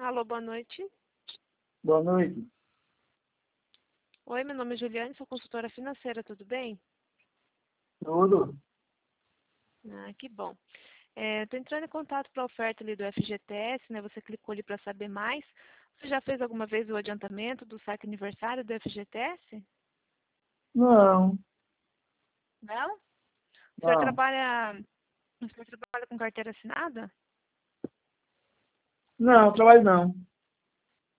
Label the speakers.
Speaker 1: Alô, boa noite.
Speaker 2: Boa noite.
Speaker 1: Oi, meu nome é Juliane, sou consultora financeira, tudo bem?
Speaker 2: Tudo?
Speaker 1: Ah, que bom. Estou entrando em contato para a oferta ali do FGTS, né? Você clicou ali para saber mais. Você já fez alguma vez o adiantamento do saque aniversário do FGTS?
Speaker 2: Não,
Speaker 1: Não?
Speaker 2: não.
Speaker 1: O senhor trabalha com carteira assinada?
Speaker 2: Não, trabalho não.